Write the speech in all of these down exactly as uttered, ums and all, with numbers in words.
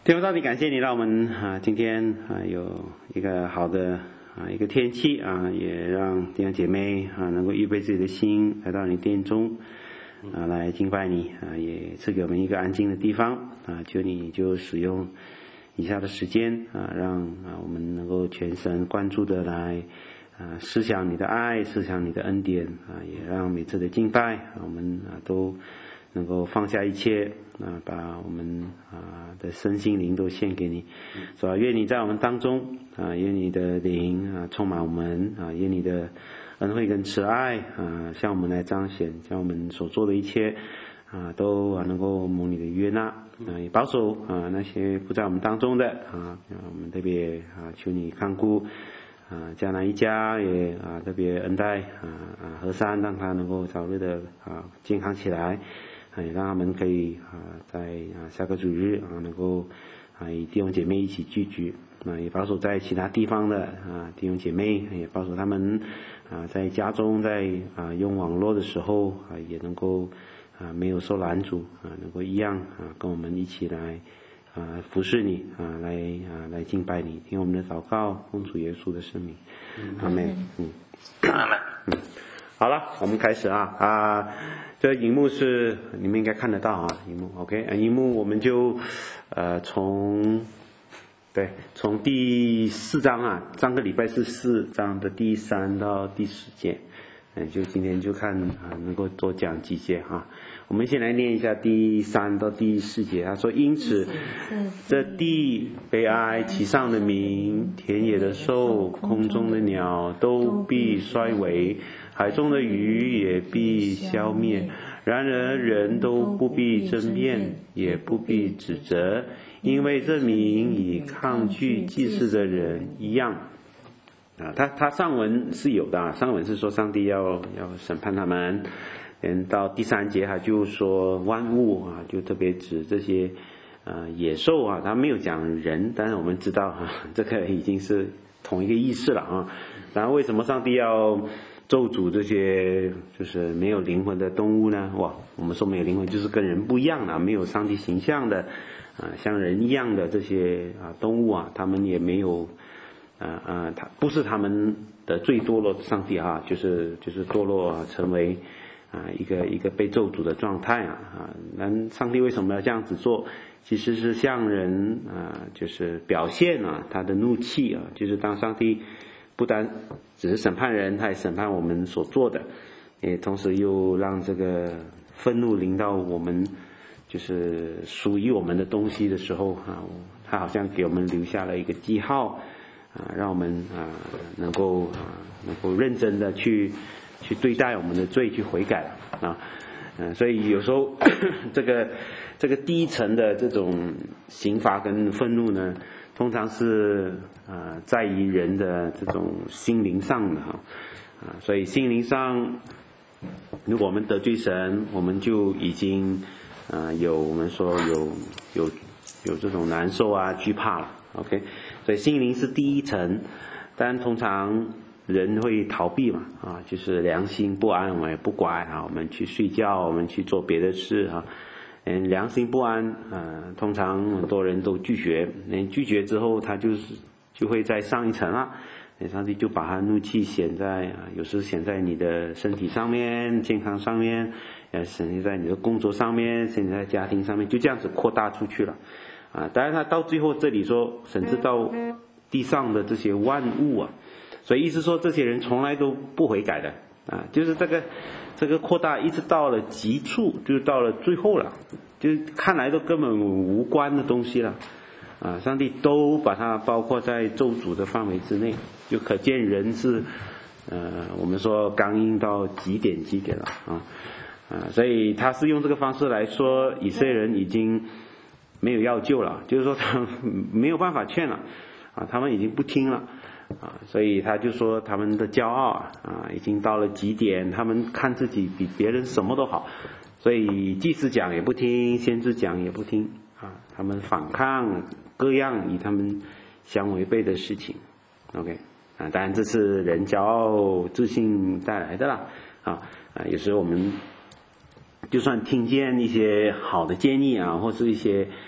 天父上帝，感谢你让我们啊今天啊有一个好的啊一个天气啊，也让弟兄姐妹啊能够预备自己的心来到你殿中啊来敬拜你啊，也赐给我们一个安静的地方啊，求你就使用以下的时间啊，让啊我们能够全神贯注的来啊思想你的爱，思想你的恩典啊，也让每次的敬拜啊我们啊都能够放下一切啊，把我们啊的身心灵都献给你，是吧？愿你在我们当中啊，愿你的灵啊充满我们啊，愿你的恩惠跟慈爱啊向我们来彰显，将我们所做的一切啊都啊能够蒙你的悦纳啊，也保守啊那些不在我们当中的啊，我们特别啊求你看顾啊迦南一家，也啊特别恩待啊啊何山，让他能够早日的啊健康起来。也让他们可以啊，在啊下个主日啊，能够啊与弟兄姐妹一起聚聚啊，也保守在其他地方的啊弟兄姐妹，也保守他们啊在家中在啊用网络的时候啊，也能够啊没有受拦阻啊，能够一样啊跟我们一起来啊服侍你啊，来啊来敬拜你，听我们的祷告，奉主耶稣的圣名，阿门。嗯，阿门。嗯。好了，我们开始啊啊，这荧幕是你们应该看得到啊，荧幕 OK， 荧幕我们就呃从对从第四章啊，上个礼拜是四章的第三到第十节，嗯，就今天就看啊能够多讲几节哈。我们先来念一下第三到第四节，他说：因此，这地悲哀，其上的民，田野的兽，空中的鸟，都必衰微。海中的鱼也必消灭，然而人都不必争辩，也不必指责，因为这民以抗拒祭祀的人一样。啊，他他上文是有的，上文是说上帝要要审判他们，嗯，到第三节他就说万物啊，就特别指这些呃野兽啊，他没有讲人，但是我们知道啊，这个已经是同一个意思了啊。然后为什么上帝要咒诅这些就是没有灵魂的动物呢？哇，我们说没有灵魂就是跟人不一样的，没有上帝形象的啊，像人一样的这些啊动物啊，他们也没有啊啊，他不是他们的最堕落的上帝啊，就是就是堕落、啊、成为啊一个一个被咒诅的状态啊啊，那上帝为什么要这样子做？其实是向人啊，就是表现啊他的怒气啊，就是当上帝不单只是审判人，他也审判我们所做的，也同时又让这个愤怒临到我们，就是属于我们的东西的时候啊，他好像给我们留下了一个记号啊，让我们啊能够啊能够认真的去去对待我们的罪，去悔改啊，嗯，所以有时候这个这个第一层的这种刑罚跟愤怒呢，通常是啊、呃、在于人的这种心灵上的哈啊，所以心灵上，如果我们得罪神，我们就已经啊、呃、有我们说有有有这种难受啊惧怕了 ，OK， 所以心灵是第一层，但通常人会逃避嘛啊，就是良心不安，我们也不管啊，我们去睡觉，我们去做别的事啊。嗯，良心不安啊、呃，通常很多人都拒绝，嗯，拒绝之后，他就是就会在上一层啊，上帝就把他怒气显在啊，有时显在你的身体上面、健康上面，呃，显在你的工作上面，显在家庭上面，就这样子扩大出去了，啊，当然他到最后这里说，甚至到地上的这些万物啊，所以意思说这些人从来都不悔改的啊，就是这个。这个扩大一直到了极处，就到了最后了，就是看来都根本无关的东西了，啊，上帝都把它包括在咒诅的范围之内，就可见人是，呃，我们说刚硬到极点极点了啊，啊，所以他是用这个方式来说，以色列人已经没有要救了，就是说他没有办法劝了，啊，他们已经不听了。啊，所以他就说他们的骄傲啊，啊，已经到了极点，他们看自己比别人什么都好，所以祭司讲也不听，先知讲也不听啊，他们反抗各样与他们相违背的事情 ，OK 啊，当然这是人骄傲自信带来的啦，啊啊，有时候我们就算听见一些好的建议啊，或是一些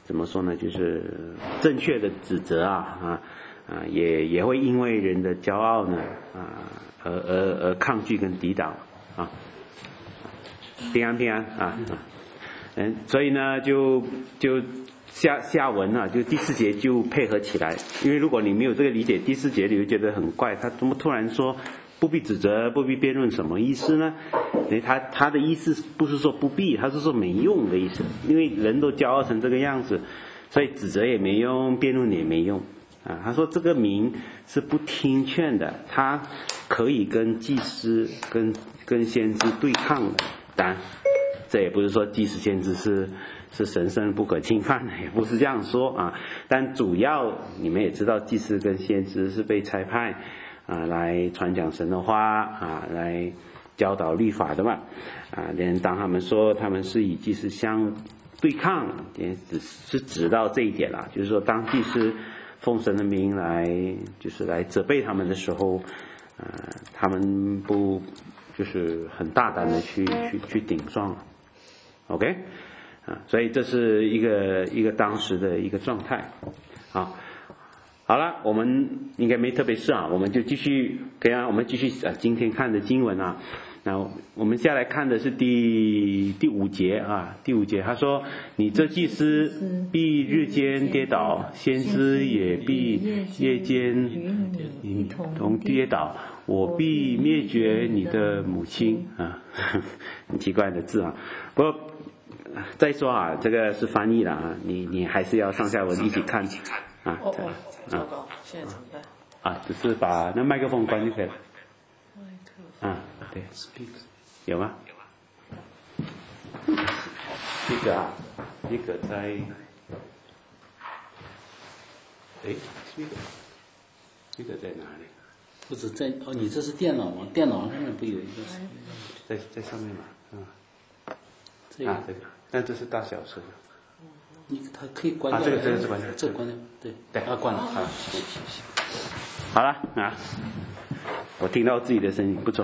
怎么说呢？就是正确的指责啊啊啊，也也会因为人的骄傲呢啊而而而抗拒跟抵挡啊。平安平安啊，嗯，所以呢就就下下文啊，就第四节就配合起来，因为如果你没有这个理解，第四节你会觉得很怪，他怎么突然说不必指责，不必辩论，什么意思呢？因为他他的意思不是说不必，他是说没用的意思，因为人都骄傲成这个样子，所以指责也没用，辩论也没用啊。他说这个民是不听劝的，他可以跟祭司跟跟先知对抗的。当然，这也不是说祭司先知是是神圣不可侵犯的，也不是这样说啊。但主要你们也知道，祭司跟先知是被差派啊来传讲神的话啊，来教导律法的嘛啊。连当他们说他们是以祭司相对抗，也只是指到这一点啦，就是说当祭司奉神的名来就是来责备他们的时候，呃，他们不。就是很大胆的去去去顶撞 ，OK， 啊，所以这是一个一个当时的一个状态，啊，好了，我们应该没特别事啊，我们就继续，可以啊，我们继续啊，今天看的经文啊，那我们下来看的是第第五节啊，第五节他说，你这祭司必日间跌倒，先知也必夜间一同跌倒。我必灭绝你的母亲啊，很奇怪的字啊。不过再说啊，这个是翻译了啊，你你还是要上下文一起看啊。 哦哦，糟糕，现在怎么办？ 啊，只是把那麦克风关就可以了。啊，对，有吗？这个啊，这个在，哎，这个这个在哪里？ 不是在哦，你这是电脑吗？电脑上面不有一个？ 在在上面嘛，嗯。 这个、 啊，这个，但这是大小声。 你它可以关掉。 啊，这个这个是关掉， 这个关掉，对对， 啊，关了。 好，行行行。好了啊，我听到自己的声音，不错。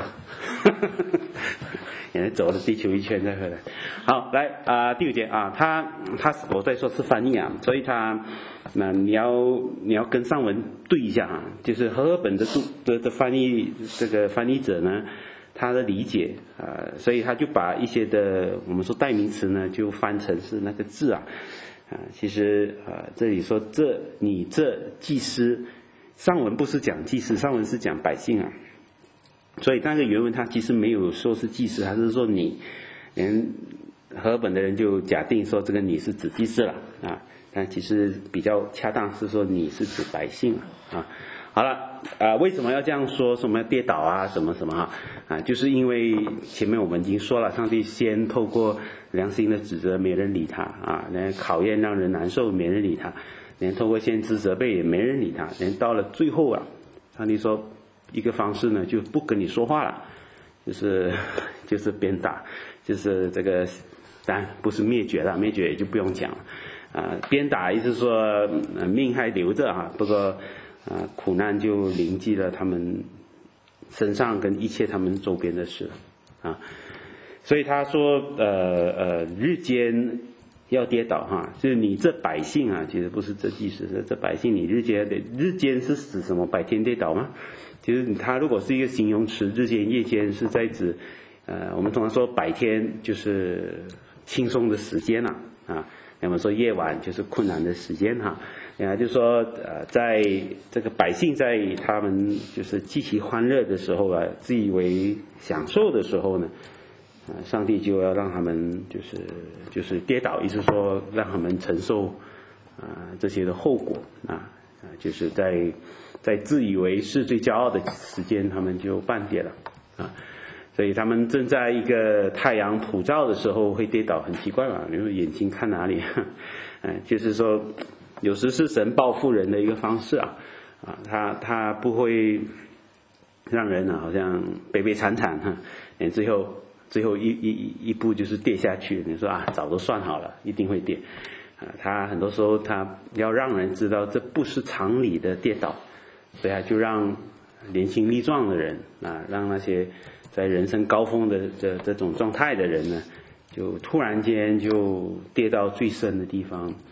也走了地球一圈再回来。好，来啊、呃，第五节啊，他他我在说是翻译啊，所以他那你要你要跟上文对一下啊，就是和合本的的的翻译这个翻译者呢，他的理解啊、呃，所以他就把一些的我们说代名词呢，就翻成是那个字啊啊，其实啊、呃、这里说这你这祭司，上文不是讲祭司，上文是讲百姓啊。所以那个原文他其实没有说是祭司，他是说你，连和本的人就假定说这个你是指祭司了啊，但其实比较恰当是说你是指百姓啊。好了啊，为什么要这样说？什么要跌倒啊？什么什么啊？啊，就是因为前面我们已经说了，上帝先透过良心的指责，没人理他啊；连考验让人难受，没人理他；连透过先知责备，也没人理他；连到了最后啊，上帝说。一个方式呢，就不跟你说话了，就是就是鞭打，就是这个，当然不是灭绝了，灭绝也就不用讲了，啊、呃，鞭打意思说、呃、命还留着啊，不过啊、呃、苦难就临近了他们身上跟一切他们周边的事啊，所以他说呃呃日间要跌倒哈，就是你这百姓啊，其实不是这祭司，是这百姓你日间得日间是指什么？白天跌倒吗？其实它如果是一个形容词，日间、夜间是在指，呃，我们通常说白天就是轻松的时间呐、啊，啊，那么说夜晚就是困难的时间哈、啊，啊，就是说呃，在这个百姓在他们就是极其欢乐的时候啊，自以为享受的时候呢，啊，上帝就要让他们就是就是跌倒，意思说让他们承受啊这些的后果啊啊，就是在。在自以为是最骄傲的时间，他们就半跌了啊！所以他们正在一个太阳普照的时候会跌倒，很奇怪嘛，因为眼睛看哪里？嗯，就是说，有时是神报复人的一个方式啊啊，他他不会让人啊好像悲悲惨惨哈，嗯，最后最后一一一步就是跌下去。你说啊，早都算好了，一定会跌啊！他很多时候他要让人知道，这不是常理的跌倒。所以啊，就让年轻力壮的人啊，让那些在人生高峰的这这种状态的人呢，就突然间就跌到最深的地方，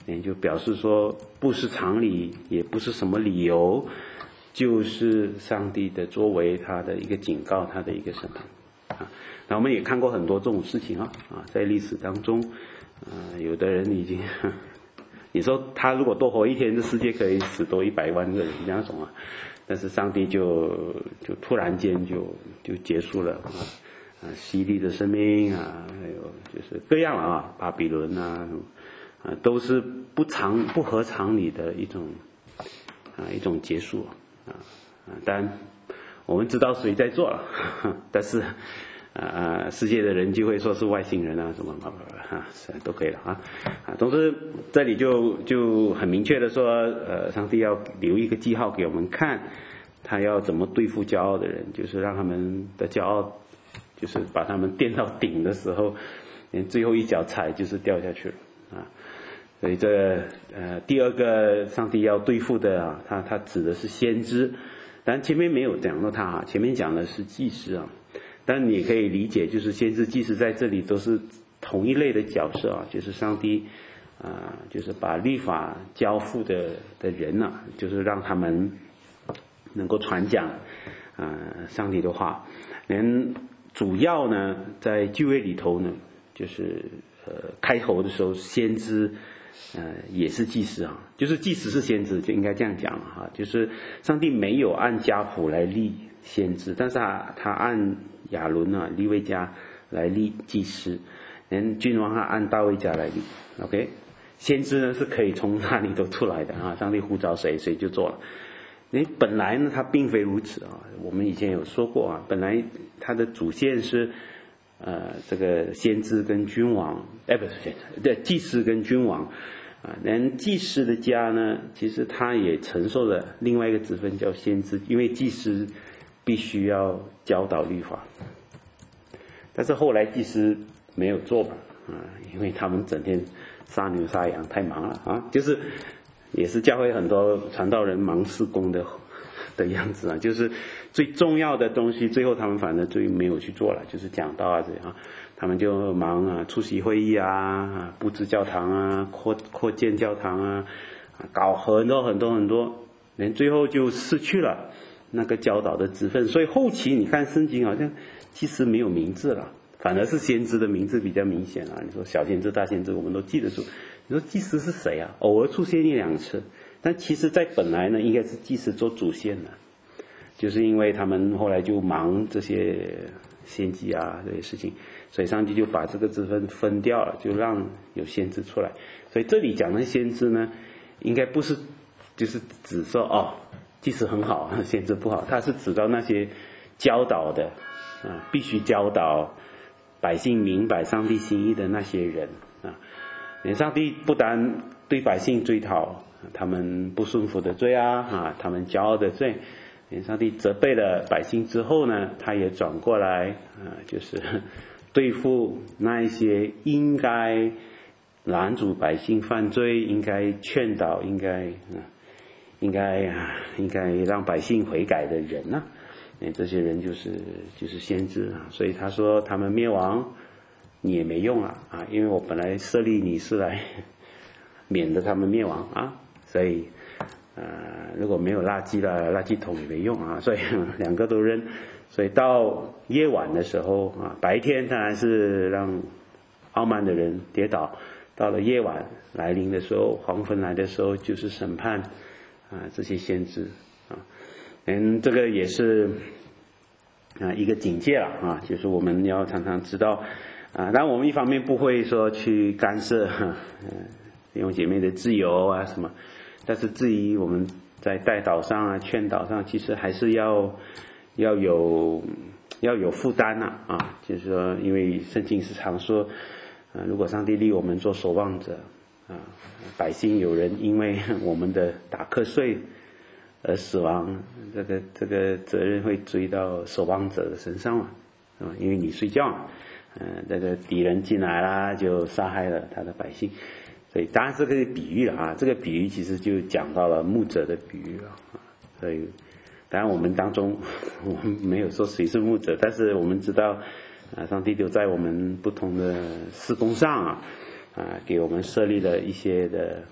也就表示说不是常理，也不是什么理由，就是上帝的作为，他的一个警告，他的一个审判啊。那我们也看过很多这种事情啊啊，在历史当中，呃，有的人已经，你说他如果多活一天，这世界可以死多一百万个人这样种啊，但是上帝就就突然间就就结束了啊。啊，犀利的生命啊，还有就是各样啊，巴比伦啊，啊，都是不常不合常理的一种啊一种结束啊啊，当然我们知道谁在做了，但是啊世界的人就会说是外星人啊什么啊，是都可以了啊啊，总之这里就就很明确的说，呃，上帝要留一个记号给我们看，他要怎么对付骄傲的人，就是让他们的骄傲。就是把他们垫到顶的时候，连最后一脚踩就是掉下去了啊！所以这个呃第二个上帝要对付的啊，他他指的是先知，但前面没有讲到他啊，前面讲的是祭司啊。但你也可以理解，就是先知、祭司在这里都是同一类的角色啊，就是上帝啊、呃，就是把律法交付的的人啊，就是让他们能够传讲啊、呃、上帝的话，连。主要呢，在旧约里头呢，就是呃开头的时候，先知呃也是祭司啊，就是祭司是先知，就应该这样讲哈，就是上帝没有按家谱来立先知，但是他他按亚伦啊利未家来立祭司，连君王他按大卫家来立 ，OK， 先知呢是可以从那里头出来的啊，上帝呼召谁谁就做了。你本来呢，他并非如此啊。我们以前有说过啊，本来他的主线是，呃，这个先知跟君王，哎，不是先知，对，祭司跟君王，啊，连祭司的家呢，其实他也承受了另外一个职分叫先知，因为祭司必须要教导律法，但是后来祭司没有做吧，啊，因为他们整天杀牛杀羊，太忙了啊，就是。也是教会很多传道人忙事工的的样子啊，就是最重要的东西，最后他们反正就没有去做了，就是讲道啊这样，他们就忙啊，出席会议啊，布置教堂啊，扩扩建教堂啊，搞很多很多很多，连最后就失去了那个教导的职分，所以后期你看圣经好像其实没有名字了，反而是先知的名字比较明显啊。你说小先知、大先知，我们都记得住。你说祭司是谁啊？偶尔出现一两次，但其实在本来呢，应该是祭司做主线的，就是因为他们后来就忙这些献祭啊这些事情，所以上帝就把这个职分分掉了，就让有先知出来。所以这里讲的先知呢，应该不是就是指说哦，祭司很好，先知不好，他是指到那些教导的啊，必须教导百姓明白上帝心意的那些人啊。上帝不但对百姓追讨他们不顺服的罪啊，啊，他们骄傲的罪，上帝责备了百姓之后呢，他也转过来啊，就是对付那一些应该拦阻百姓犯罪，应该劝导，应该啊，应该啊，应该让百姓悔改的人呢、啊，这些人就是就是先知啊，所以他说他们灭亡。你也没用啊啊！因为我本来设立你是来免得他们灭亡啊，所以呃如果没有垃圾了，垃圾桶也没用啊，所以两个都扔。所以到夜晚的时候啊，白天当然是让傲慢的人跌倒，到了夜晚来临的时候，黄昏来的时候，就是审判啊这些先知啊，嗯，这个也是啊一个警戒了啊，就是我们要常常知道。啊，当然我们一方面不会说去干涉哈，嗯，弟兄姐妹的自由啊什么，但是至于我们在带导上啊、劝导上，其实还是要要有要有负担呐 啊, 啊，就是说，因为圣经是常说，啊，如果上帝立我们做守望者啊，百姓有人因为我们的打瞌睡而死亡，这个这个责任会追到守望者的身上嘛，啊，因为你睡觉。呃，这个敌人进来啦，就杀害了他的百姓，所以当然这个比喻了啊，这个比喻其实就讲到了牧者的比喻了啊。所以，当然我们当中我们没有说谁是牧者，但是我们知道啊，上帝就在我们不同的事工上啊，啊，给我们设立了一些的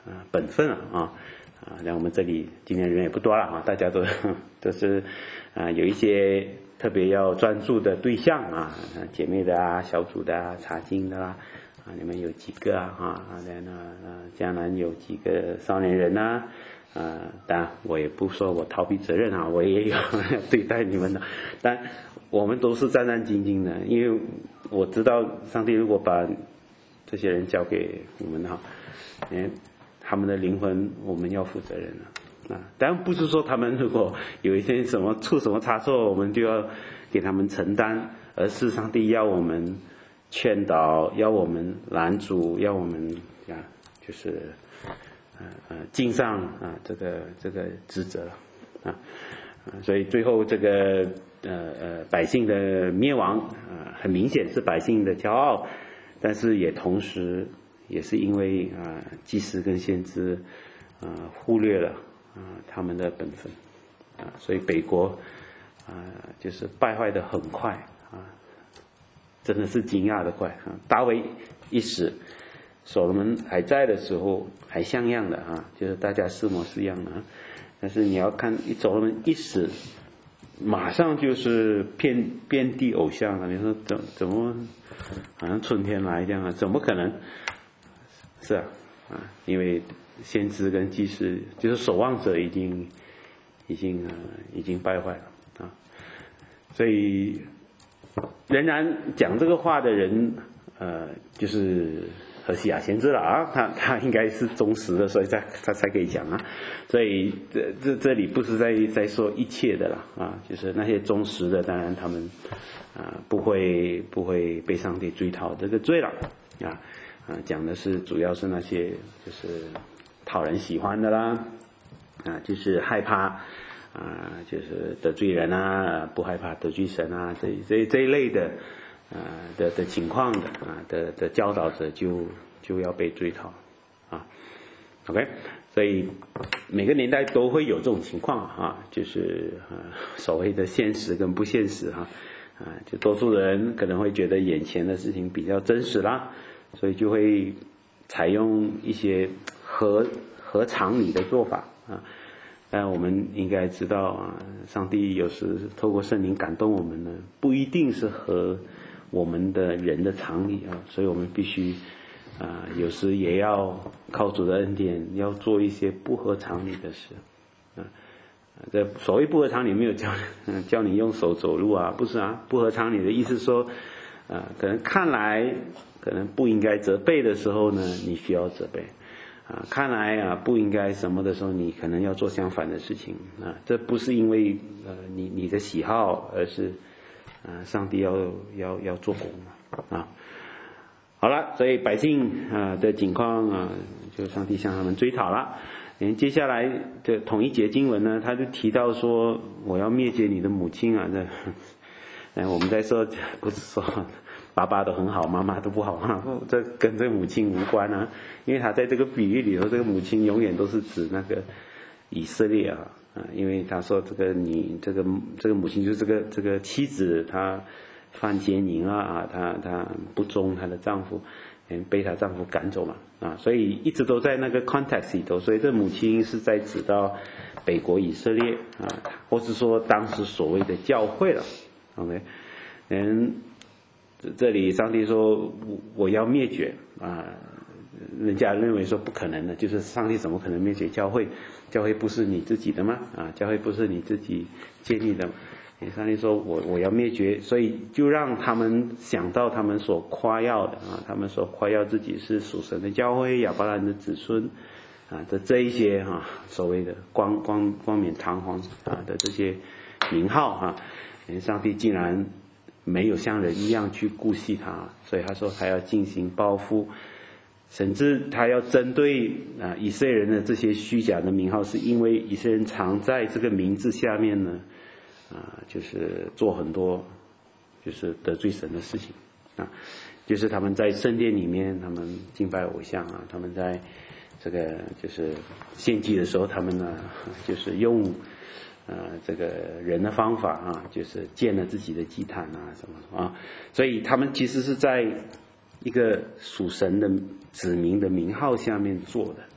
呃本分了啊啊，像我们这里今天人也不多了啊，大家都都是啊有一些特别要专注的对象啊，姐妹的啊、小组的啊、查经的啦啊，你们有几个啊啊，然后呢，将来有几个少年人呐。啊，当然我也不说我逃避责任啊，我也有对待你们的，但我们都是战战兢兢的，因为我知道上帝如果把这些人交给我们哈，连他们的灵魂我们要负责任了啊。当然不是说他们如果有一些什么出什么差错，我们就要给他们承担，而是上帝要我们劝导，要我们拦阻，要我们啊，就是。呃呃，尽上啊这个这个职责啊，所以最后这个呃呃百姓的灭亡啊，很明显是百姓的骄傲，但是也同时也是因为啊祭司跟先知啊忽略了啊他们的本分啊，所以北国啊就是败坏的很快啊，真的是惊讶的快啊，大卫一死。所罗门还在的时候还像样的啊，就是大家是模是样的啊。但是你要看一所罗门一死，马上就是遍遍地偶像了。你说怎怎么好像春天来这样啊？怎么可能？是啊啊，因为先知跟祭司就是守望者已经已经、呃、已经败坏了啊，所以仍然讲这个话的人呃就是。何西亚先知了啊，他他应该是忠实的，所以他他才可以讲啊。所以这这这里不是在在说一切的啦啊，就是那些忠实的，当然他们啊不会不会被上帝追讨这个罪了啊啊，讲的是主要是那些就是讨人喜欢的啦啊，就是害怕啊，就是得罪人啊，不害怕得罪神啊，这这这一类的。啊、呃、的的情况的啊的的教导者就就要被追讨啊 ，OK， 所以每个年代都会有这种情况啊，就是啊所谓的现实跟不现实哈啊，就多数人可能会觉得眼前的事情比较真实啦，所以就会采用一些合合常理的做法啊。但我们应该知道啊，上帝有时透过圣灵感动我们呢，不一定是合我们的人的常理啊，所以我们必须啊，有时也要靠主的恩典，要做一些不合常理的事啊。这所谓不合常理，没有教教你用手走路啊，不是啊，不合常理的意思说，啊，可能看来可能不应该责备的时候呢，你需要责备。啊，看来啊不应该什么的时候，你可能要做相反的事情啊。这不是因为呃你你的喜好，而是啊上帝要要要做工啊。好了，所以百姓啊的情况啊，就上帝向他们追讨了。连接下来的同一节经文呢，他就提到说，我要灭绝你的母亲啊。这，哎，我们在说不是说。爸爸都很好，妈妈都不好啊，这跟这个母亲无关啊，因为他在这个比喻里头，这个母亲永远都是指那个以色列啊，啊，因为他说这个你这个这个母亲就是这个这个妻子，她犯奸淫啊啊，她她不忠她的丈夫，嗯，被她丈夫赶走嘛啊，所以一直都在那个 context 里头，所以这母亲是在指到北国以色列啊，或是说当时所谓的教会了 ，OK， 嗯。这里上帝说我要灭绝啊，人家认为说不可能的，就是上帝怎么可能灭绝教会？教会不是你自己的吗？啊，教会不是你自己建立的吗？上帝说我我要灭绝，所以就让他们想到他们所夸耀的啊，他们所夸耀自己是属神的教会，亚伯兰的子孙啊的这一些啊所谓的光光光冕堂皇啊的这些名号啊，上帝竟然没有像人一样去顾惜他，所以他说他要进行报复，甚至他要针对啊以色列人的这些虚假的名号，是因为以色列人常在这个名字下面呢，啊，就是做很多就是得罪神的事情啊，就是他们在圣殿里面，他们敬拜偶像啊，他们在这个就是献祭的时候，他们呢就是用。呃，这个人的方法啊，就是建了自己的祭坛啊，什么啊，所以他们其实是在一个属神的子民的名号下面做的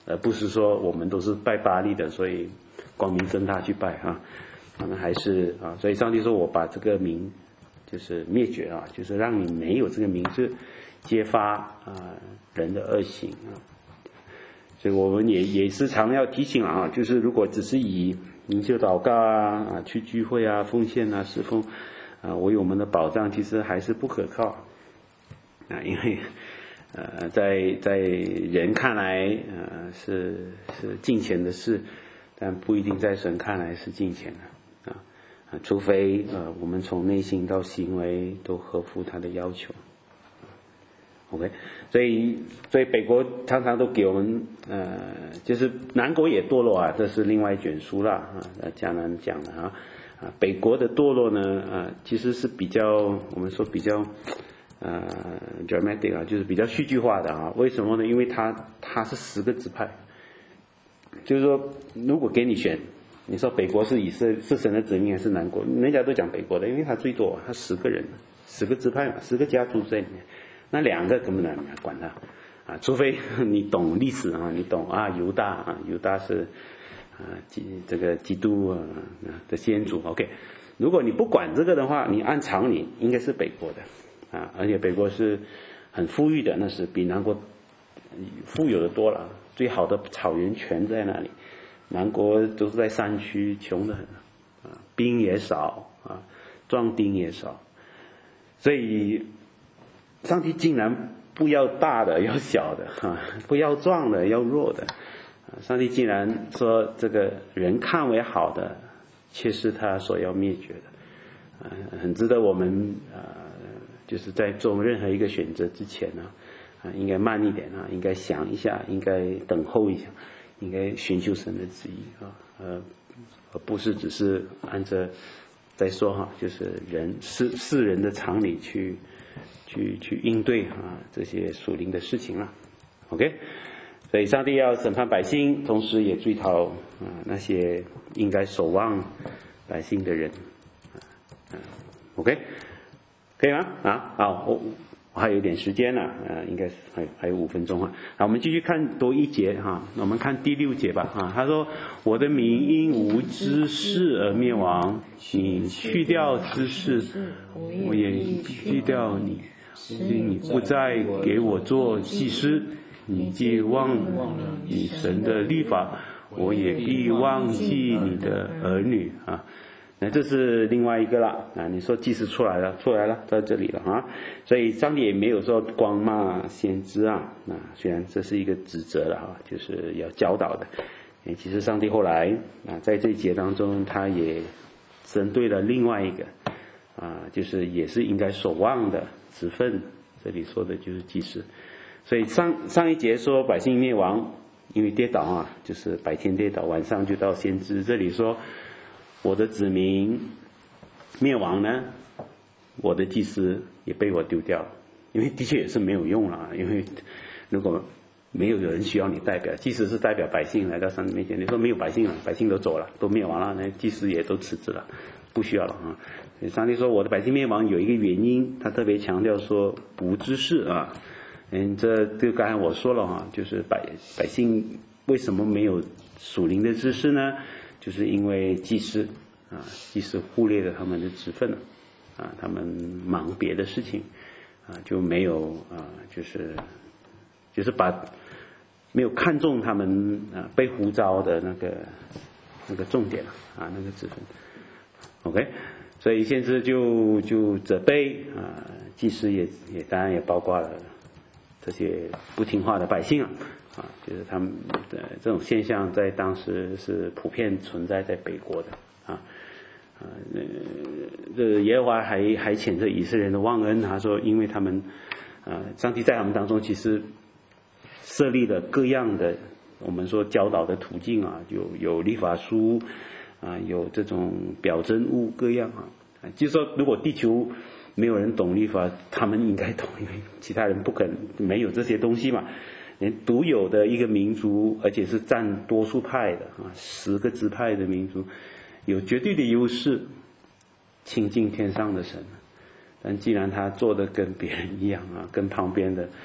而不是说我们都是拜巴力的，所以光明正大去拜啊。他们还是啊，所以上帝说我把这个名就是灭绝啊，就是让你没有这个名字，揭发啊人的恶行啊。所以我们也也是常要提醒啊，就是如果只是以灵修祷告啊啊去聚会啊奉献啊侍奉啊为我们的保障，其实还是不可靠啊，因为呃在在人看来呃是是金钱的事，但不一定在神看来是金钱的。啊，除非呃，我们从内心到行为都合乎他的要求。OK， 所以所以北国常常都给我们呃，就是南国也堕落啊，这是另外一卷书啦啊，迦南讲的啊啊，北国的堕落呢啊，其实是比较我们说比较呃 dramatic 啊，就是比较戏剧化的啊。为什么呢？因为它它是十个支派，就是说如果给你选。你说北国是以色是神的子民还是南国？人家都讲北国的，因为他最多，他十个人，十个支派嘛，十个家族在里面，那两个根本难管他啊，除非你懂历史啊，你懂啊犹大啊，犹大是啊基这个基督啊的先祖 ，OK， 如果你不管这个的话，你按常理应该是北国的啊，而且北国是很富裕的，那是比南国富有的多了，最好的草原全在那里。南国都是在山区，穷得很啊，兵也少啊，壮丁也少，所以上帝竟然不要大的，要小的啊，不要壮的，要弱的啊，上帝竟然说这个人看为好的，却是他所要灭绝的啊，很值得我们啊，就是在做任何一个选择之前呢啊，应该慢一点啊，应该想一下，应该等候一下。应该寻求神的旨意啊，呃，而不是只是按着在说哈，就是人世世人的常理去去去应对啊这些属灵的事情了。OK， 所以上帝要审判百姓，同时也追讨啊那些应该守望百姓的人。啊 OK， 可以吗？啊，好，我。还有一点时间了，呃，应该是还有还有五分钟啊。好，我们继续看多一节哈，我们看第六节吧啊。他说：“我的民因无知识而灭亡，你去掉知识，我也去掉你，因你不再给我做祭司，你既忘了你神的律法，我也必忘记你的儿女啊。”那这是另外一个了啊！你说祭司出来了，出来了，在这里了啊！所以上帝也没有说光骂先知啊，那虽然这是一个指责了啊，就是要教导的。其实上帝后来啊，在这一节当中，他也针对了另外一个啊，就是也是应该守望的职分。这里说的就是祭司。所以上上一节说百姓灭亡，因为跌倒啊，就是白天跌倒，晚上就到先知。这里说。我的子民灭亡呢，我的祭司也被我丢掉了，因为的确也是没有用了。因为如果没有人需要你代表，祭司是代表百姓来到上帝面前，你说没有百姓了，百姓都走了，都灭亡了，那祭司也都辞职了，不需要了啊。所以上帝说我的百姓灭亡有一个原因，他特别强调说不知识啊，嗯，这就刚才我说了啊，就是百百姓为什么没有属灵的知识呢？就是因为祭司啊，祭司忽略了他们的职分了啊，他们忙别的事情啊，就没有啊，就是就是把没有看中他们啊被呼召的那个那个重点啊，那个职分。OK， 所以先知就就责备啊，祭司也也当然也包括了这些不听话的百姓啊。啊，就是他们的这种现象在当时是普遍存在在北国的啊啊，呃，这耶和华还还谴责以色列人的忘恩，他说，因为他们啊，上帝在他们当中其实设立了各样的我们说教导的途径啊，有有律法书啊，有这种表征物各样啊，就是说如果地球没有人懂律法，他们应该懂，因为其他人不可能没有这些东西嘛。连独有的一个民族，而且是占多数派的啊，十个支派的民族，有绝对的优势，亲近天上的神。但既然他做的跟别人一样啊，跟旁边的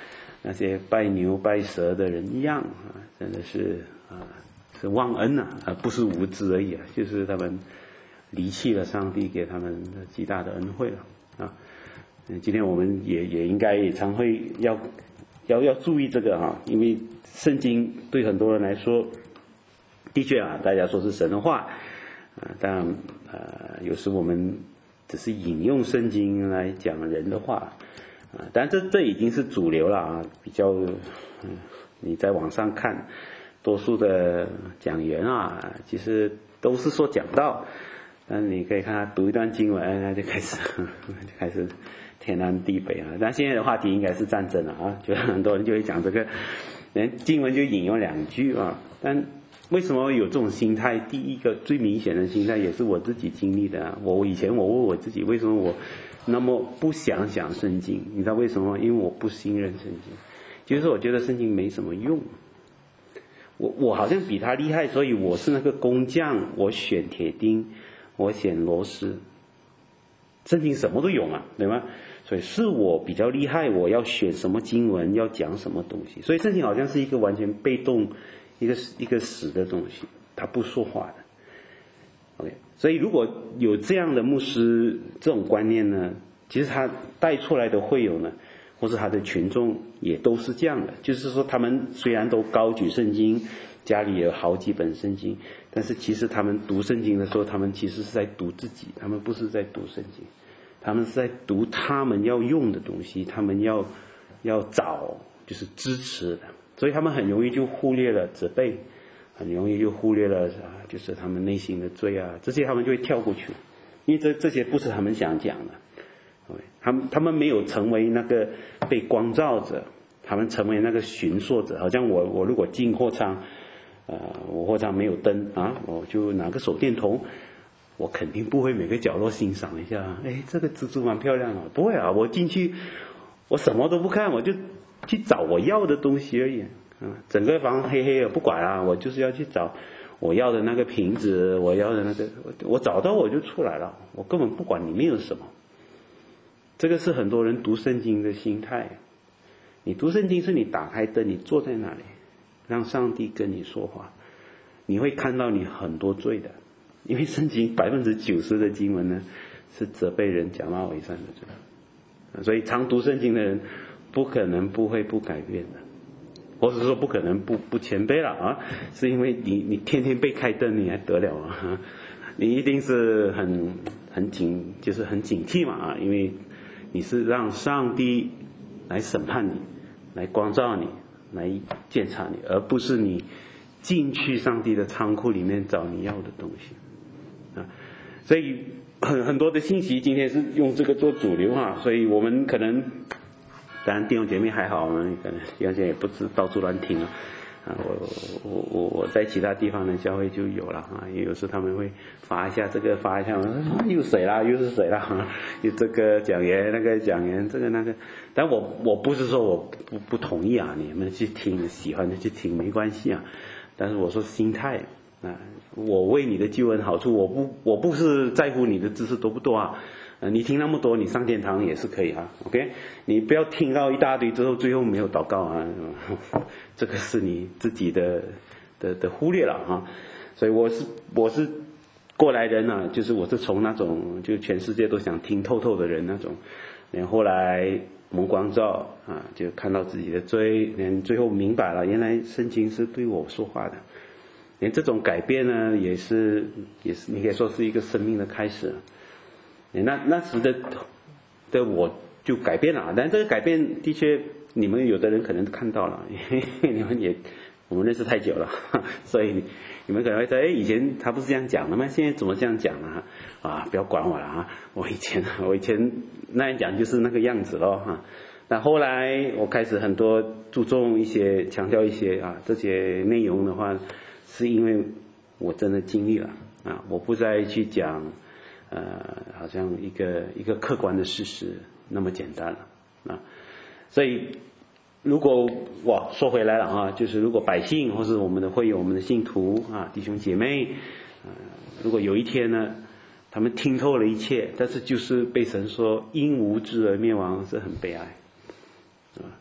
那些拜牛拜蛇的人一样啊，真的是啊是忘恩啊，而不是无知而已啊，就是他们离弃了上帝给他们极大的恩惠了啊。今天我们也也应该也常会要要要注意这个哈、啊，因为圣经对很多人来说，的确啊，大家说是神的话啊，但呃有时我们只是引用圣经来讲人的话啊，但这这已经是主流了啊，比较嗯，你在网上看，多数的讲员啊，其实都是说讲道，但你可以看他读一段经文，他就开始就开始天南地北啊。但现在的话题应该是战争了啊，就很多人就会讲这个，连经文就引用两句啊。但为什么有这种心态？第一个最明显的心态也是我自己经历的啊。我以前我问我自己，为什么我那么不想想圣经？你知道为什么吗？因为我不信任圣经，就是我觉得圣经没什么用。我我好像比他厉害，所以我是那个工匠，我选铁钉，我选螺丝。圣经什么都有嘛，对吗？所以是我比较厉害，我要选什么经文，要讲什么东西。所以圣经好像是一个完全被动，一个一个死的东西，他不说话的。OK， 所以如果有这样的牧师这种观念呢，其实他带出来的会友呢，或是他的群众也都是这样的，就是说他们虽然都高举圣经，家里有好几本圣经，但是其实他们读圣经的时候，他们其实是在读自己，他们不是在读圣经，他们是在读他们要用的东西，他们要要找就是支持的，所以他们很容易就忽略了责备，很容易就忽略了啊，就是他们内心的罪啊，这些他们就会跳过去，因为这这些不是他们想讲的。他们他们没有成为那个被光照者，他们成为那个寻索者。好像我我如果进货仓，呃，我货仓没有灯啊，我就拿个手电筒，我肯定不会每个角落欣赏一下，哎，这个蜘蛛蛮漂亮的，不会啊，我进去我什么都不看，我就去找我要的东西而已啊。整个房黑黑的不管啊，我就是要去找我要的那个瓶子，我要的那个，我找到我就出来了，我根本不管里面有什么。这个是很多人读圣经的心态。你读圣经是你打开灯，你坐在那里，让上帝跟你说话，你会看到你很多罪的，因为圣经百分之九十的经文呢是责备人假冒伪善的罪，所以常读圣经的人不可能不会不改变的，或者说不可能不不谦卑了啊，是因为你你天天被开灯，你还得了啊？你一定是很很警，就是很警惕嘛啊，因为你是让上帝来审判你，来光照你，来检查你，而不是你进去上帝的仓库里面找你要的东西啊。所以很很多的信息今天是用这个做主流啊，所以我们可能，当然弟兄姐妹还好，我们可能弟兄姐妹也不是到处乱听啊。啊，我我我我在其他地方的教会就有了啊，也有时他们会发一下这个，发一下，啊、又谁啦，又是谁啦，啊、又这个讲员，那个讲员，这个那个，但我我不是说我不不同意啊，你们去听，喜欢就去听，没关系啊，但是我说心态啊，我为你的救恩好处，我不我不是在乎你的知识多不多啊。呃，你听那么多，你上天堂也是可以啊 ，OK？ 你不要听到一大堆之后，最后没有祷告啊，这个是你自己的的的忽略了啊。所以我是我是过来人啊，就是我是从那种就全世界都想听透透的人那种，然后后来蒙光照啊，就看到自己的罪，连最后明白了，原来圣经是对我说话的。连这种改变呢，也是也是你可以说是一个生命的开始。那那时的的我就改变了，但这个改变的确你们有的人可能看到了，因为你们也我们认识太久了，所以你们可能会说，哎，以前他不是这样讲的吗？现在怎么这样讲呢？啊，不要管我了啊！我以前我以前那样讲就是那个样子咯哈。那后来我开始很多注重一些强调一些啊这些内容的话，是因为我真的经历了啊，我不再去讲。呃，好像一个一个客观的事实那么简单了啊，所以如果哇说回来了啊，就是如果百姓或是我们的会友、我们的信徒啊、弟兄姐妹，呃，如果有一天呢，他们听透了一切，但是就是被神说因无知而灭亡，是很悲哀啊。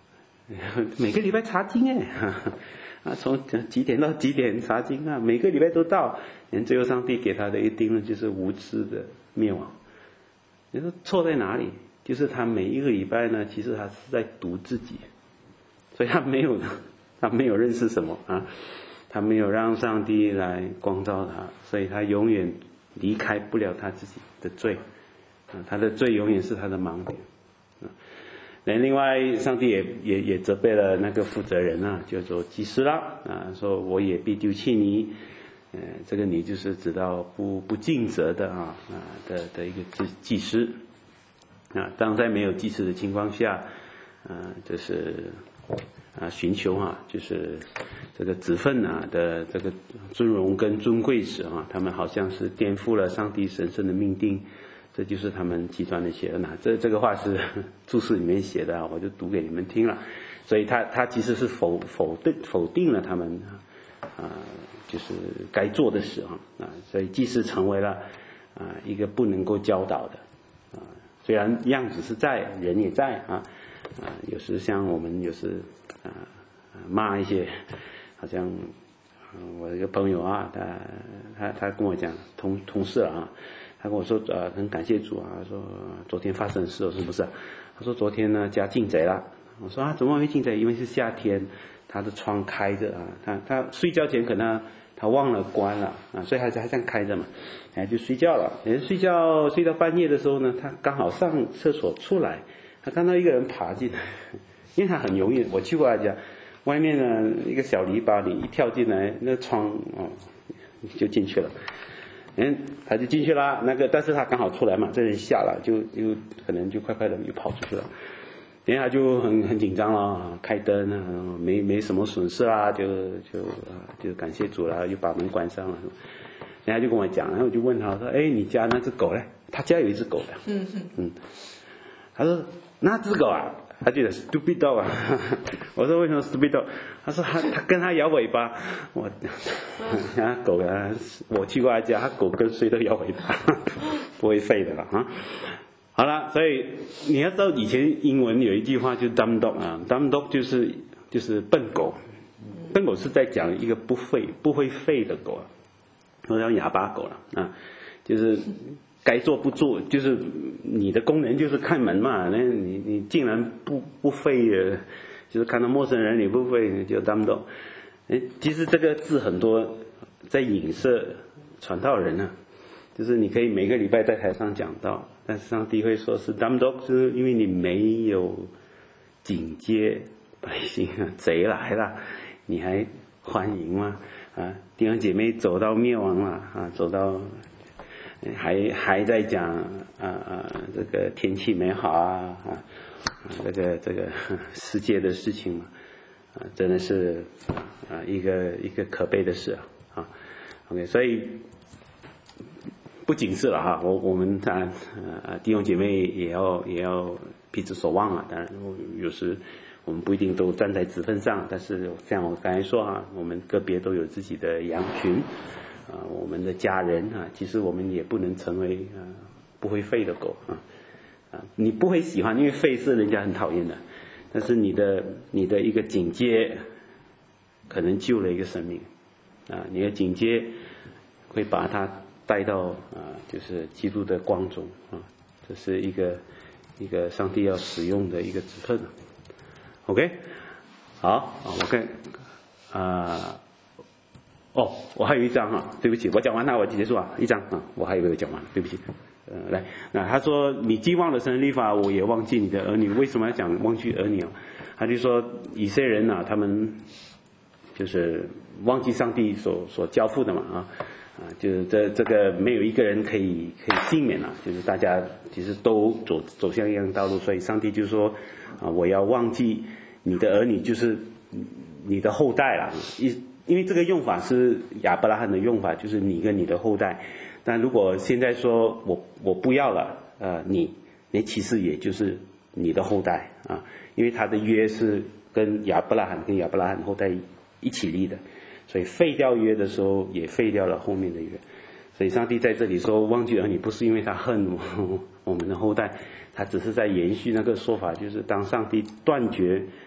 每个礼拜查经哎，啊，从几点到几点查经啊，每个礼拜都到。连最后上帝给他的一定论就是无知的灭亡。你说错在哪里？就是他每一个礼拜呢，其实他是在读自己，所以他没有他没有认识什么啊，他没有让上帝来光照他，所以他永远离开不了他自己的罪啊，他的罪永远是他的盲点啊。那另外，上帝也也也责备了那个负责人啊，叫做祭司啦啊，说我也必丢弃你。呃，这个你就是指到不不尽责的啊啊的的一个祭祭司啊，当在没有祭司的情况下，啊，就是啊寻求啊，就是这个子分啊的这个尊荣跟尊贵时啊，他们好像是颠覆了上帝神圣的命定，这就是他们极端的邪恶。那这这个话是注释里面写的啊，我就读给你们听了。所以他他其实是否否定否定了他们啊。就是该做的事啊，啊，所以祭司成为了啊一个不能够教导的啊，虽然样子是在，人也在啊，啊，有时像我们有时啊骂一些，好像、啊、我一个朋友啊，他他他跟我讲同同事啊，他跟我说呃很感谢主啊，说昨天发生的事是不是？他说昨天呢家进贼了，我说啊怎么会进贼？因为是夏天，他的窗开着啊，他他睡觉前可能。他忘了关了啊，所以还是还这样开着嘛，哎就睡觉了。哎睡觉睡到半夜的时候呢，他刚好上厕所出来，他看到一个人爬进来，因为他很容易，我去过他家，外面呢一个小篱笆，你一跳进来，那窗哦就进去了，嗯他就进去了，那个但是他刚好出来嘛，这人下了就就可能就快快的就跑出去了。等一下就很很紧张了，开灯啊，没没什么损失啦，就就啊就感谢主了，又把门关上了。人家就跟我讲，然后我就问他说：“哎，你家那只狗嘞？”他家有一只狗的。嗯嗯。他说：“那只狗啊？”他觉得 stupid dog 啊。我说：“为什么 stupid dog？” 他说：“他他跟他摇尾巴。”我，啊狗啊，我去过他家，他狗跟谁都摇尾巴，不会吠的了啊。好了，所以你要知道，以前英文有一句话就是 dumb dog 啊 ，dumb dog 就是就是笨狗，笨狗是在讲一个不会不会吠的狗啊，我叫哑巴狗了啊，就是该做不做，就是你的功能就是开门嘛，那你你竟然不不吠，就是看到陌生人你不吠，就 dumb dog。哎，其实这个字很多在影射传道人啊，就是你可以每个礼拜在台上讲道。但是上帝会说是 dumb dog， 是因为你没有警戒百姓啊，贼来了，你还欢迎吗？啊，弟兄姐妹走到灭亡了啊，走到还还在讲啊啊这个天气美好啊啊这个这个世界的事情嘛啊，真的是啊一个一个可悲的事啊啊 ，OK， 所以。不仅是了哈，我我们当然呃弟兄姐妹也要也要彼此守望啊。当然有时我们不一定都站在职分上，但是像我刚才说哈，我们个别都有自己的羊群啊、呃，我们的家人啊，其实我们也不能成为啊、呃、不会吠的狗啊啊，你不会喜欢，因为吠是人家很讨厌的，但是你的你的一个警戒可能救了一个生命啊，你的警戒会把它带到啊，就是基督的光中啊，这是一个一个上帝要使用的一个职分。OK， 好，我看啊，哦，我还有一张啊，对不起，我讲完了，我结束啊，一张啊，我还以为我讲完了，对不起。呃，来，那他说你既忘了神的律法，我也忘记你的儿女，为什么要讲忘记儿女啊？他就说以色列人啊，他们就是忘记上帝所所交付的嘛啊。啊，就是这这个没有一个人可以可以幸免了，就是大家其实都走走向一样的道路，所以上帝就说啊，我要忘记你的儿女，就是你的后代了。因因为这个用法是亚伯拉罕的用法，就是你跟你的后代。但如果现在说我我不要了，呃，你你其实也就是你的后代啊，因为他的约是跟亚伯拉罕跟亚伯拉罕后代一起立的。所以废掉约的时候，也废掉了后面的约。所以上帝在这里说忘记儿女，不是因为他恨我我们的后代，他只是在延续那个说法，就是当上帝断绝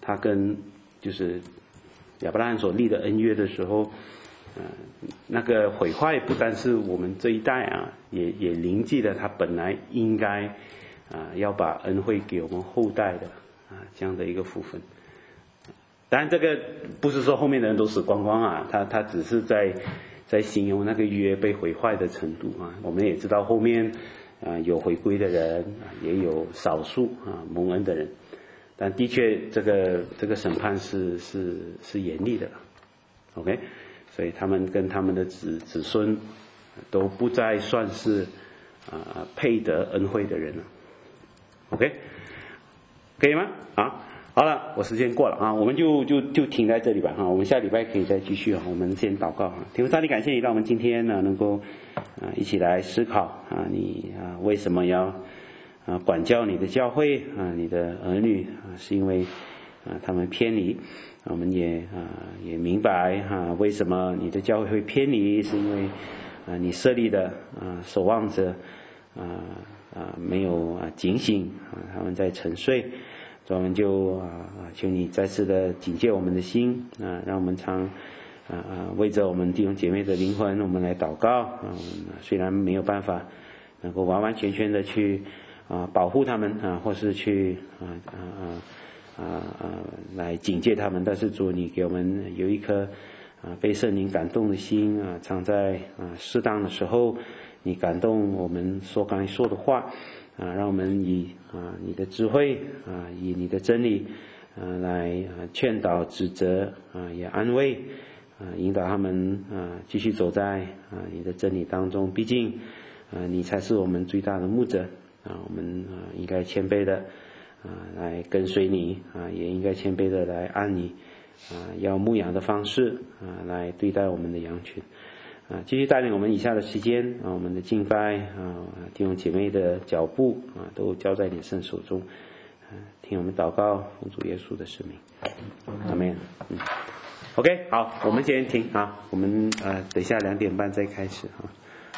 他跟就是亚伯拉罕所立的恩约的时候，呃，那个毁坏不但是我们这一代啊，也也临近了他本来应该啊要把恩惠给我们后代的啊这样的一个福分。当然，这个不是说后面的人都死光光啊，他他只是在在形容那个约被毁坏的程度啊。我们也知道后面啊有回归的人，啊也有少数啊蒙恩的人，但的确这个这个审判是是是严厉的了 ，OK， 所以他们跟他们的子子孙都不再算是啊配得恩惠的人了 ，OK， 可以吗？啊。好了，我时间过了啊，我们就就就停在这里吧哈，我们下礼拜可以再继续啊。我们先祷告哈，天父上帝，感谢你让我们今天呢能够啊一起来思考啊，你啊为什么要啊管教你的教会啊，你的儿女啊，是因为啊他们偏离，我们也啊也明白哈为什么你的教会会偏离，是因为啊你设立的啊守望者啊啊没有啊警醒啊，他们在沉睡。所以我们就啊求你再次的警戒我们的心啊，让我们常啊啊为着我们弟兄姐妹的灵魂，我们来祷告啊。我们虽然没有办法能够完完全全的去啊保护他们啊，或是去啊啊啊啊来警戒他们，但是主你给我们有一颗啊被圣灵感动的心啊，常在啊适当的时候，你感动我们说刚才说的话。啊，让我们以啊你的智慧啊，以你的真理啊来啊劝导、指责啊，也安慰啊，引导他们啊继续走在啊你的真理当中。毕竟啊你才是我们最大的牧者啊，我们啊应该谦卑的啊来跟随你啊，也应该谦卑的来按你啊要牧养的方式啊来对待我们的羊群。啊，继续带领我们以下的时间啊，我们的敬拜啊，弟兄姐妹的脚步啊，都交在你圣手中。啊，听我们祷告，奉主耶稣的圣名，阿们。嗯 ，OK， 好，我们先停啊，我们呃等一下两点半再开始啊。